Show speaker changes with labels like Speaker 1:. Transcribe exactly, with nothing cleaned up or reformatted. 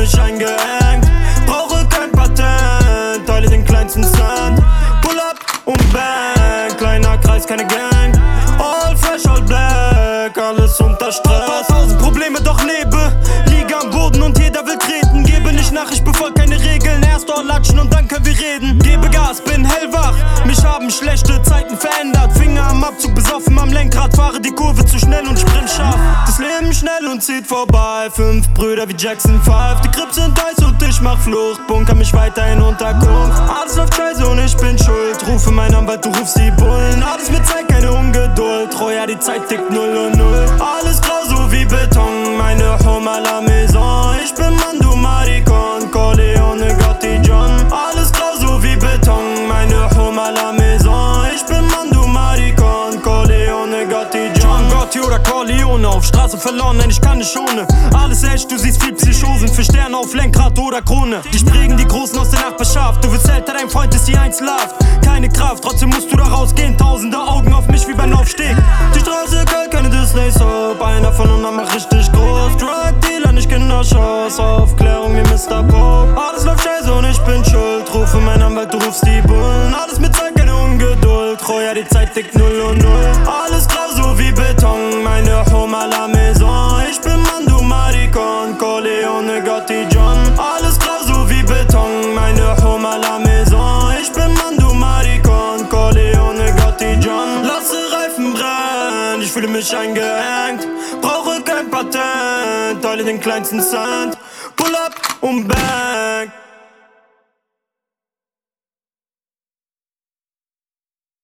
Speaker 1: mich eingeengt. Brauche kein Patent, teile den kleinsten Cent. Pull up und bang, kleiner Kreis, keine Gang. All fresh, all black, alles unter Stress. Tausend Probleme, doch lebe, liege am Boden und jeder will treten. Gebe nicht nach, ich befolge keine Regeln. Erst Ohr latschen und dann können wir reden. Gebe Gas, bin hellwach, mich haben schlechte Zeiten verändert. Finger am Abzug, besoffen am Lenkrad, fahre die Kurve zu schnell und sprint scharf. Das Leben schnell und zieht vorbei. Fünf Brüder wie Jackson Five. Die Crips sind heiß und ich mach Flucht. Bunker mich weiter in Unterkunft. Alles läuft scheiße und ich bin schuld. Rufe meinen Anwalt, du rufst die Bullen. Alles mit Zeit, keine Ungeduld. Treu, ja, die Zeit tickt null und null. Alles grau so wie Beton, meine Home à la Maison. Ich bin Mando Maricon, Corleone, Gotti John. Alles grau so wie Beton, meine Home à la Maison. Ich bin Mando Maricon, Corleone, Gotti John. Gotti oder Corleone, auf Straße verloren, nein, ich kann nicht ohne. Alles echt, du siehst viel Psychosen, für Sterne auf Lenkrad oder Krone. Dich prägen die Großen aus der Nachbarschaft. Du willst älter, dein Freund ist die Einzelhaft. Keine Kraft, trotzdem musst du da rausgehen. Tausende Augen auf mich wie beim Aufstieg. Die Straße kalt, keine Disney-Soap. Einer von uns macht richtig groß. Drug Dealer, nicht Kindershows. Aufklärung wie Mister Pope. Alles läuft scheiße und ich bin schuld. Rufe meinen Anwalt, du rufst die Bullen. Alles mit Zeit, keine Ungeduld. Treu, ja, die Zeit tickt null und null. Alles grau so wie Beton, meine Home à la Maison. Ich bin Mando Maricon, Corleone, Gotti John. Alles grau so wie Beton, meine Home à la Maison. Ich bin Mando Maricon, Corleone, Gotti John. Lasse Reifen brennen, ich fühle mich eingeengt. Brauche kein Patent, teile den kleinsten Cent. Pull up und bang.